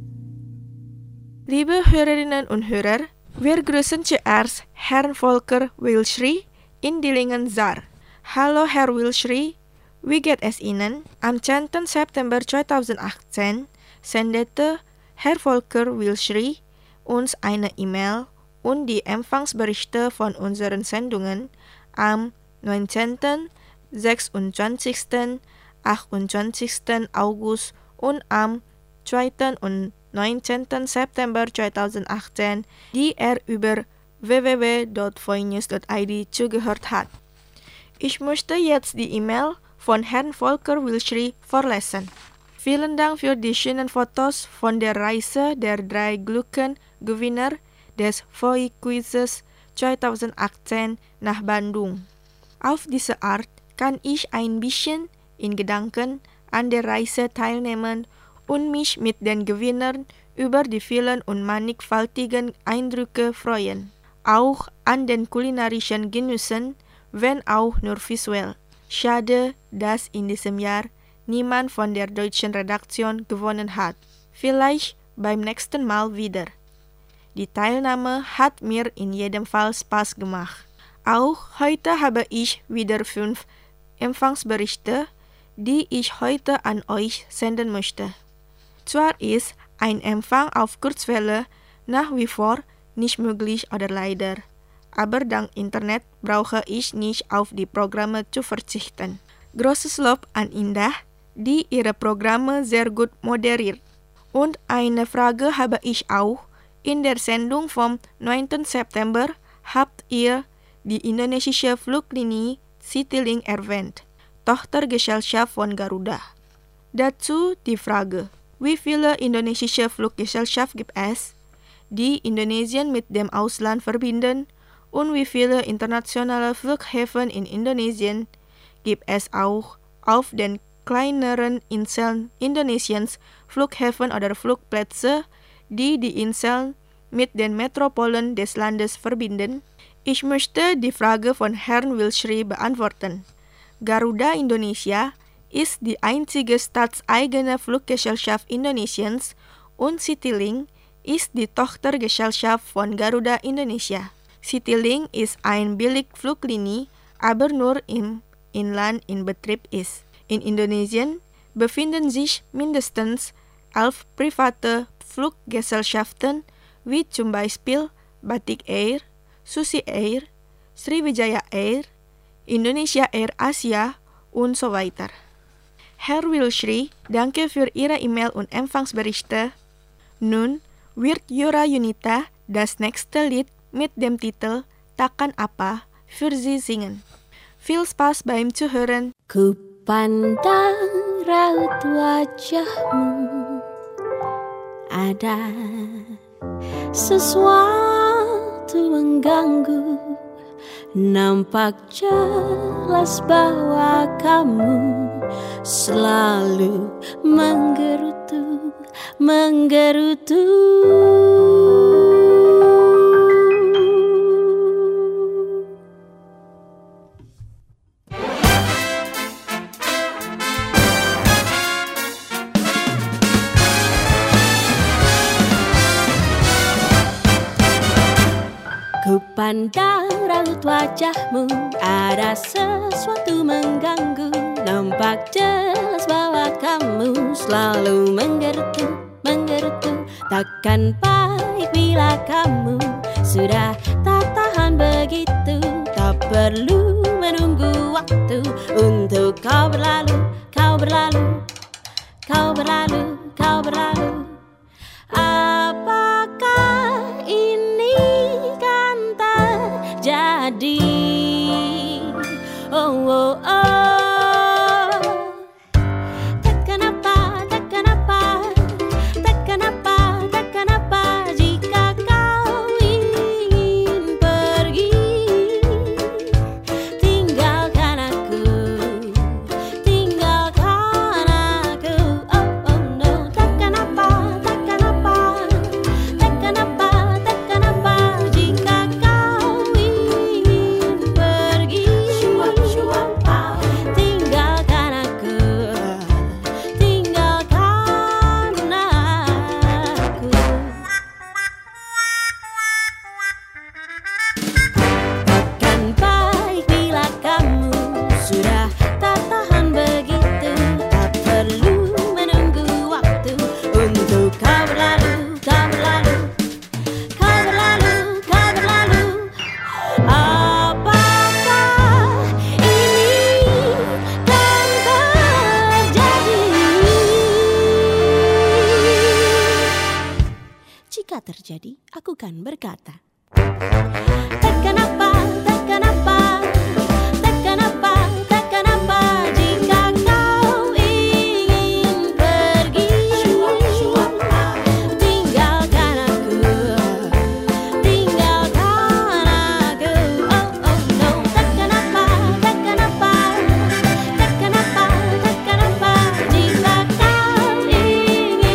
Speaker 5: Liebe Hörerinnen und Hörer, wir grüßen zuerst Herrn Volker Wilschry in Dillingen-Saar. Hallo Herr Wilschry, wie geht es Ihnen? Am 10. September 2018 sendete Herr Volker Wilschry uns eine E-Mail und die Empfangsberichte von unseren Sendungen am 19., 26., 28. August und am 2. und 19. September 2018, die über www.voinews.id zugehört hat. Ich möchte jetzt die E-Mail von Herrn Volker Wilschry vorlesen. Vielen Dank für die schönen Fotos von der Reise der 3 Glückengewinner des Voi-Quizzes 2018 nach Bandung. Auf diese Art kann ich ein bisschen in Gedanken an der Reise teilnehmen und mich mit den Gewinnern über die vielen und mannigfaltigen Eindrücke freuen. Auch an den kulinarischen Genüssen, wenn auch nur visuell. Schade, dass in diesem Jahr niemand von der deutschen Redaktion gewonnen hat. Vielleicht beim nächsten Mal wieder. Die Teilnahme hat mir in jedem Fall Spaß gemacht. Auch heute habe ich wieder 5 Empfangsberichte, die ich heute an euch senden möchte. Zwar ist ein Empfang auf Kurzwelle nach wie vor nicht möglich oder leider, aber dank Internet brauche ich nicht auf die Programme zu verzichten. Großes Lob an Indah, die ihre Programme sehr gut moderiert. Und eine Frage habe ich auch. In der Sendung vom 9. September habt ihr die indonesische Fluglinie Citylink erwähnt, Tochtergesellschaft von Garuda. Dazu die Frage, wie viele indonesische Fluggesellschaften gibt es, die Indonesien mit dem Ausland verbinden, und wie viele internationale Flughäfen in Indonesien gibt es auch auf den kleineren Inseln Indonesiens, Flughäfen oder Flugplätze, die Inseln mit den Metropolen des Landes verbinden? Ich möchte die Frage von Herrn Wilschri beantworten. Garuda Indonesia ist die einzige staatseigene Fluggesellschaft Indonesiens und Citylink ist die Tochtergesellschaft von Garuda Indonesia. Citylink ist eine Billigfluglinie, aber nur im Inland in Betrieb ist. In Indonesien befinden sich mindestens 11 private Fluggesellschaften, wie zum Beispiel Batik Air, Susi Air, Sriwijaya Air, Indonesia Air Asia und so weiter. Herr Wilschri, danke für Ihre E-Mail und Empfangsberichte. Nun wird Yura Yunita das nächste Lied mit dem Titel Takkan Apa für Sie singen. Viel Spaß beim Zuhören.
Speaker 7: Ku pandang raut wajahmu, ada sesuatu mengganggu. Nampak jelas bahwa kamu selalu menggerutu. Ku pandang raut wajahmu, ada sesuatu mengganggu. Nampak jelas bahwa kamu selalu menggerutu. Takkan baik bila kamu sudah tak tahan begitu. Tak perlu menunggu waktu untuk kau berlalu. Apakah ini kan terjadi? Oh. Takkan apa jika kau ingin pergi? Tinggalkan aku. Oh no. Takkan apa jika kau ingin pergi? Tinggalkan aku. Takkan baik bila kamu sudah tak tahan begitu. Tak perlu menunggu waktu untuk kau berlalu. Apakah ini kan terjadi? Jika terjadi, aku kan berkata, takkan apa jika kau ingin pergi? Tinggalkan aku. Oh no. Takkan apa jika kau ingin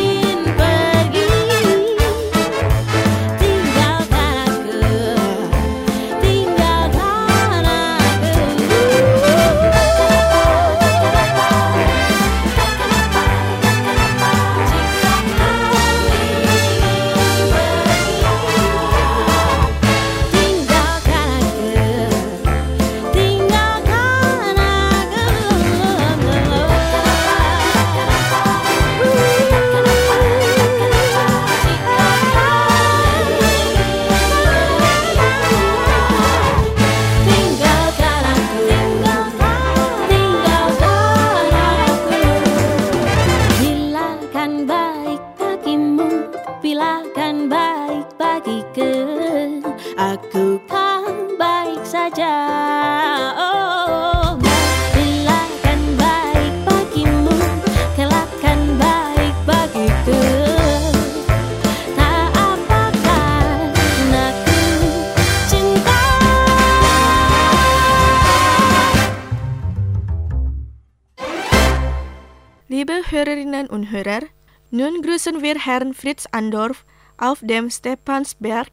Speaker 5: Liebe Hörerinnen und Hörer, nun grüßen wir Herrn Fritz Andorf auf dem Stephansberg,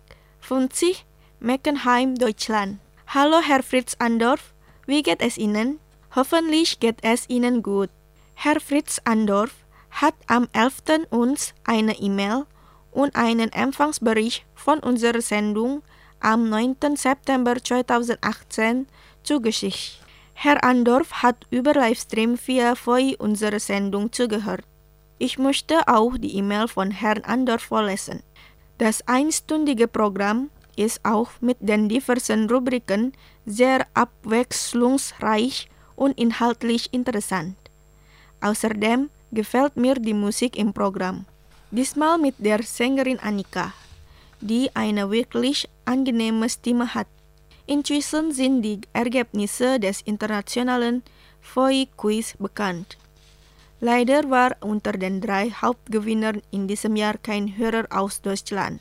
Speaker 5: 50, Meckenheim, Deutschland. Hallo Herr Fritz Andorf, wie geht es Ihnen? Hoffentlich geht es Ihnen gut. Herr Fritz Andorf hat am 11. uns eine E-Mail und einen Empfangsbericht von unserer Sendung am 9. September 2018 zugeschickt. Herr Andorf hat über Livestream via VoI unserer Sendung zugehört. Ich möchte auch die E-Mail von Herrn Andorf vorlesen. Das einstündige Programm ist auch mit den diversen Rubriken sehr abwechslungsreich und inhaltlich interessant. Außerdem gefällt mir die Musik im Programm. Diesmal mit der Sängerin Annika, die eine wirklich angenehme Stimme hat. Inzwischen sind die Ergebnisse des internationalen VoI-Quiz bekannt. Leider war unter den 3 Hauptgewinnern in diesem Jahr kein Hörer aus Deutschland.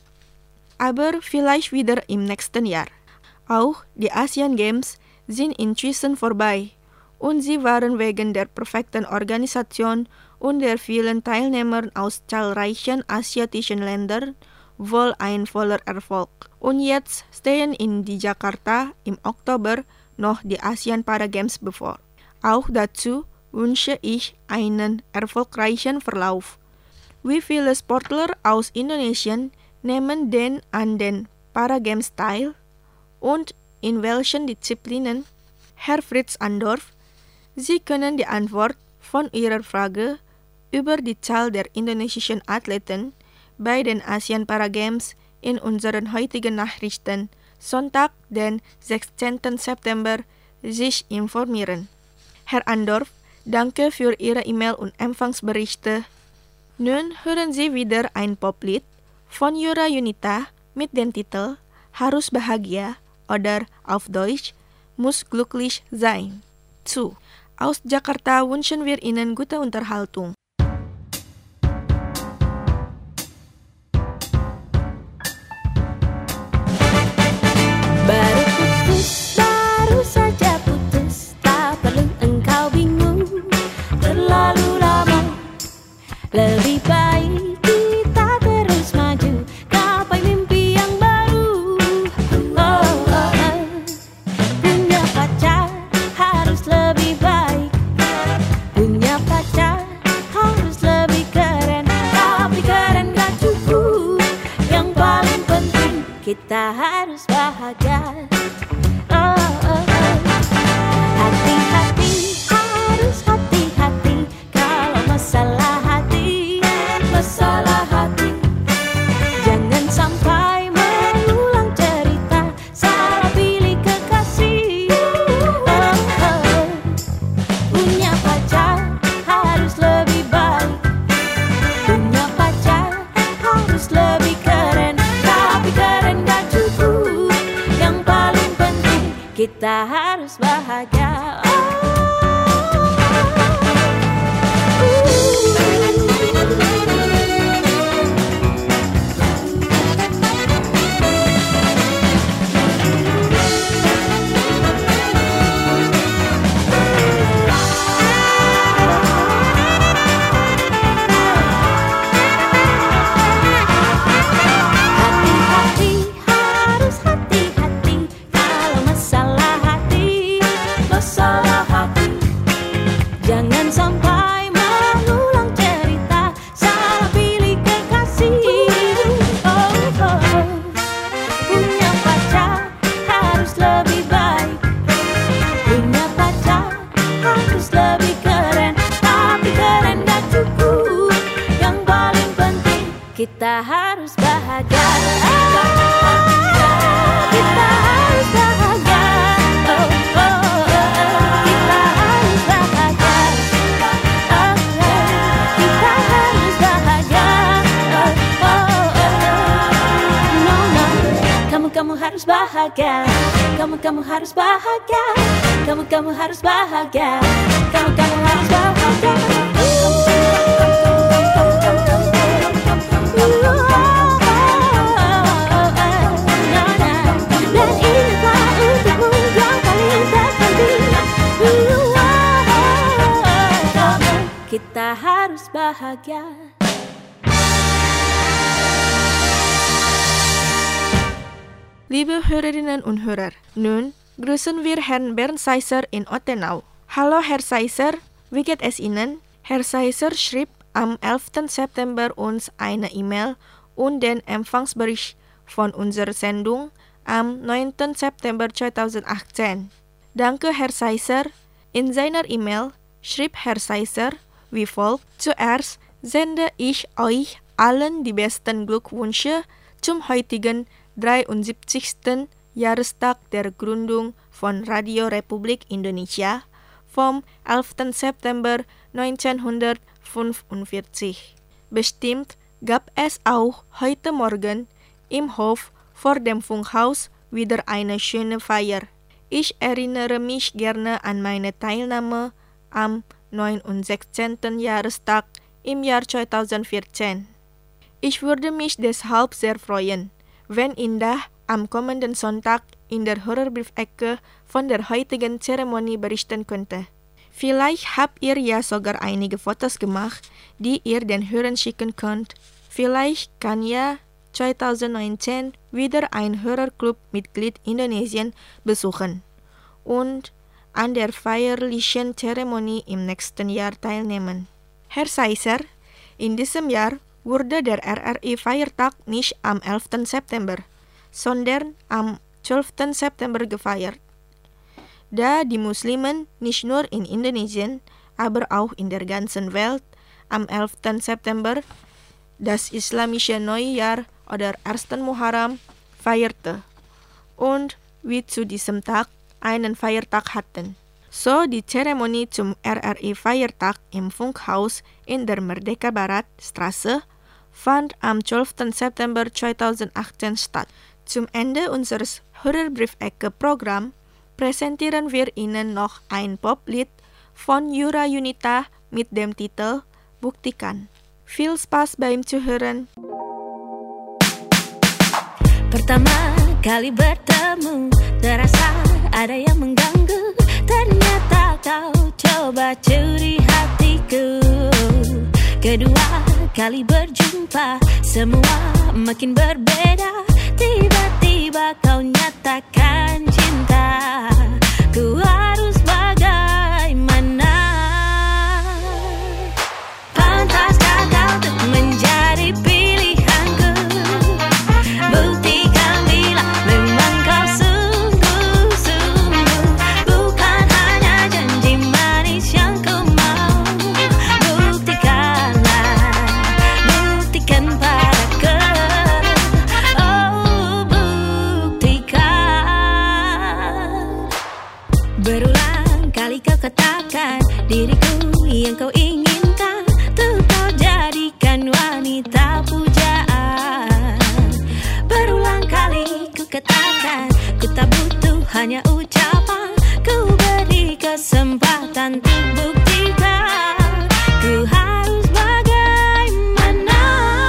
Speaker 5: Aber vielleicht wieder im nächsten Jahr. Auch die Asian Games sind inzwischen vorbei und sie waren wegen der perfekten Organisation und der vielen Teilnehmer aus zahlreichen asiatischen Ländern wohl ein voller Erfolg. Und jetzt stehen in die Jakarta im Oktober noch die Asian Paragames bevor. Auch dazu wünsche ich einen erfolgreichen Verlauf. Wie viele Sportler aus Indonesien nehmen denn an den Paragames teil? Und in welchen Disziplinen? Herr Fritz Andorf, Sie können die Antwort von Ihrer Frage über die Zahl der indonesischen Athleten bei den Asian Paragames in unseren heutigen Nachrichten Sonntag, den 16. September, sich informieren. Herr Andorf, danke für Ihre E-Mail und Empfangsberichte. Nun hören Sie wieder ein Poplied von Yura Yunita mit dem Titel Harus Bahagia oder auf Deutsch Muss glücklich sein. Zu. Aus Jakarta wünschen wir Ihnen gute Unterhaltung.
Speaker 7: Baru saja putus, tak perlu engkau bingung terlalu lama. Lebih baik kita terus maju, gapai mimpi yang baru. Punya pacar harus lebih baik, punya pacar harus lebih keren. Tapi keren gak cukup, yang paling penting kita harus bahagia. Hati-hati, harus hati-hati kalau masalah hati. Jangan sampai mengulang cerita, salah pilih kekasih. Punya pacar harus lebih baik, punya pacar harus lebih keren. Tapi keren gak cukup, yang paling penting kita harus bahagia. Hati-hati, harus hati-hati kalau masalah hati. Jangan sampai mengulang cerita, salah pilih kekasih. Punya pacar harus lebih baik, punya pacar harus lebih keren. Tapi keren gak cukup, yang paling penting kita harus bahagia. Kita harus bahagia. Kita harus bahagia. Kita harus bahagia. No, no. Kamu harus bahagia. Kamu harus bahagia. Kamu harus bahagia. Kamu harus bahagia. Dan ingatlah untukmu yang paling terpenting. kita harus bahagia.
Speaker 5: Liebe Hörerinnen und Hörer, nun grüßen wir Herrn Bernd Seisser in Ottenau. Hallo Herr Seisser, wie geht es Ihnen? Herr Seisser schrieb am 11. September uns eine E-Mail und den Empfangsbericht von unserer Sendung am 9. September 2018. Danke Herr Seisser. In seiner E-Mail schrieb Herr Seisser wie folgt: Zuerst sende ich euch allen die besten Glückwünsche zum heutigen 73. Jahrestag der Gründung von Radio Republik Indonesia vom 11. September 1945. Bestimmt gab es auch heute Morgen im Hof vor dem Funkhaus wieder eine schöne Feier. Ich erinnere mich gerne an meine Teilnahme am 69. Jahrestag im Jahr 2014. Ich würde mich deshalb sehr freuen, wenn Indah am kommenden Sonntag in der Hörerbriefecke von der heutigen Zeremonie berichten könnte. Vielleicht habt ihr ja sogar einige Fotos gemacht, die ihr den Hörern schicken könnt. Vielleicht kann ja 2019 wieder ein Hörerclub-Mitglied Indonesien besuchen und an der feierlichen Zeremonie im nächsten Jahr teilnehmen. Herr Seisser, in diesem Jahr wurde der RRI-Feiertag nicht am 11. September, sondern am 12. September gefeiert. Da die Muslimen nicht nur in Indonesien, aber auch in der ganzen Welt am 11. September das islamische Neujahr oder 1. Muharram feierte und wir zu diesem Tag einen Feiertag hatten. So die Zeremonie zum RRI-Feiertag im Funkhaus in der Merdeka Barat Straße fand am 12. September 2018 statt. Zum Ende unseres Hörerbriefecke-Programms präsentieren wir Ihnen noch ein Poplied von Yura Yunita mit dem Titel Buktikan. Viel Spaß beim Zuhören.
Speaker 7: Pertama kali bertemu, terasa ada yang mengganggu. Ternyata kau coba curi hatiku. Kedua kali berjumpa, semua makin berbeda. Tiba-tiba kau nyatakan cinta. Ku harus bagaimana? Pantaskah kau untuk menjadi pilihanku? Buktikan bila memang kau sungguh-sungguh, bukan hanya janji manis yang ku mau. Buktikanlah, buktikan padaku. Oh, buktikan. Berulang kali kau katakan diriku yang kau inginkan, tuh kau jadikan wanita pujaan. Berulang kali ku katakan, ku tak butuh hanya ucapan, ku beri kesempatan untuk buktikan. Ku harus bagaimana?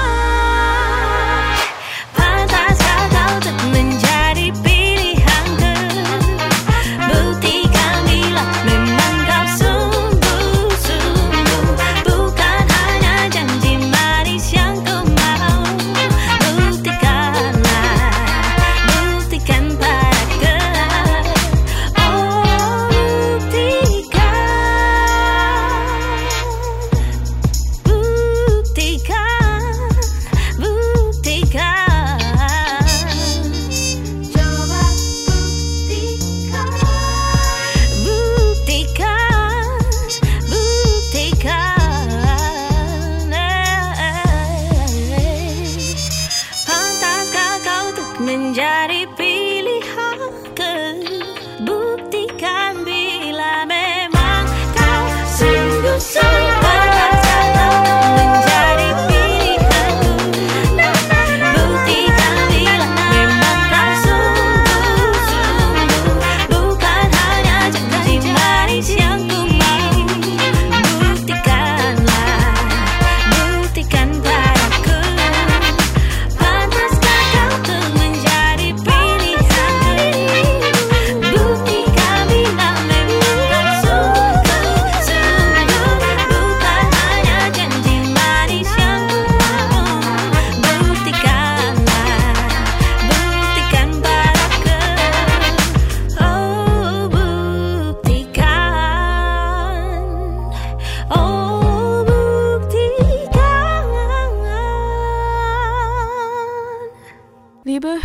Speaker 7: Pantaskah kau untuk menjadi pilihanku? Buktikan bila memang kau sungguh-sungguh, bukan hanya janji manis yang ku mau. Buktikanlah, buktikan padaku. Oh, buktikan.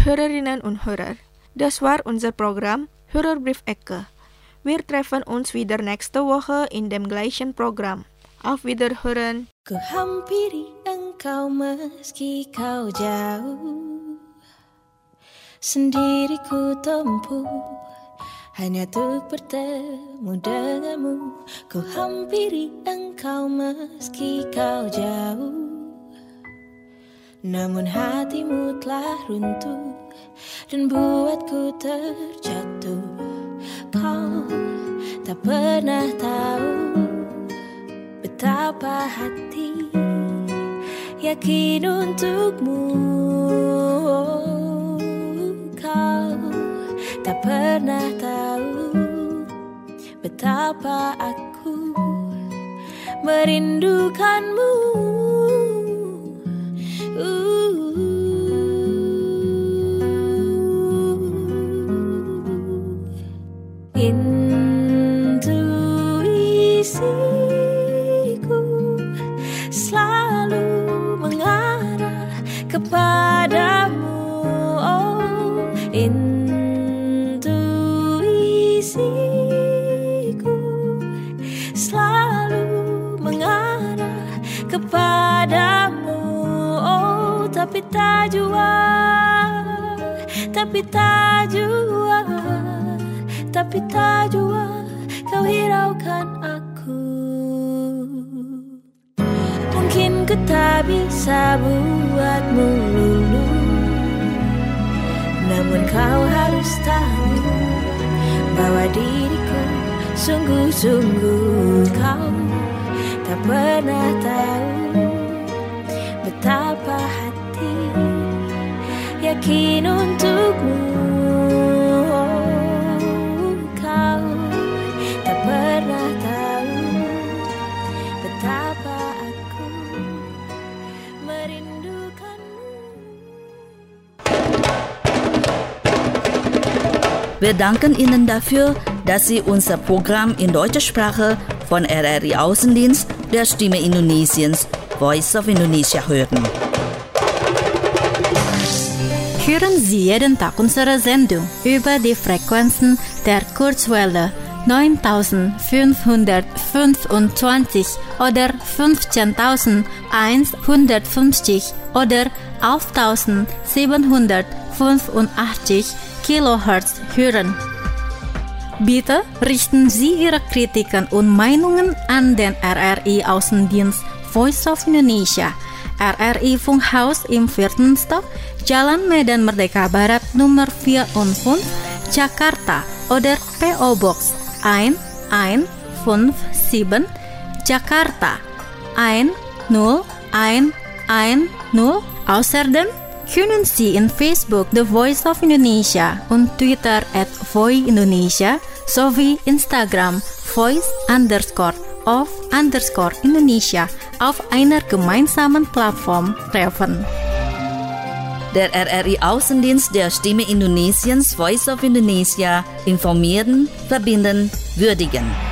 Speaker 5: Hörerinnen und Hörer, das war unser Programm Hörerbrief-Ecke. Wir treffen uns wieder nächste Woche in dem gleichen Programm. Auf Wiederhören.
Speaker 7: Ku hampiri engkau meski kau jauh, sendiri ku tempuh hanya untuk bertemu denganmu. Ku hampiri engkau meski kau jauh, namun hatimu telah runtuh dan buatku terjatuh. Kau tak pernah tahu betapa hati yakin untukmu. Kau tak pernah tahu betapa aku merindukanmu. Intuisiku selalu mengarah kepadamu. Oh, intuisiku selalu mengarah kepadamu. Oh, tapi tak jua, tapi tak jua, tapi tak jua kau hiraukan aku. Mungkin ku tak bisa buatmu luluh, namun kau harus tahu bahwa diriku sungguh-sungguh. Kau tak pernah tahu betapa hati yakin untukmu. Kau tak pernah tahu betapa aku merindukanmu.
Speaker 2: Wir danken Ihnen dafür, dass Sie unser Programm in deutscher Sprache von RRI Außendienst der Stimme Indonesiens Voice of Indonesia hören.
Speaker 3: Hören Sie jeden Tag unsere Sendung über die Frequenzen der Kurzwelle 9525 oder 15150 oder 11785 Kilohertz hören. Bitte richten Sie Ihre Kritiken und Meinungen an den RRI Außendienst Voice of Indonesia, RRI Funkhaus im 4. Stock, Jalan Medan Merdeka Barat Nummer 4 und 5, Jakarta oder PO Box 1157, Jakarta 10110. Außerdem können Sie in Facebook The Voice of Indonesia und Twitter @voiindonesia sowie Instagram voice_of_Indonesia auf einer gemeinsamen Plattform treffen.
Speaker 2: Der RRI Außendienst der Stimme Indonesiens Voice of Indonesia informieren, verbinden, würdigen.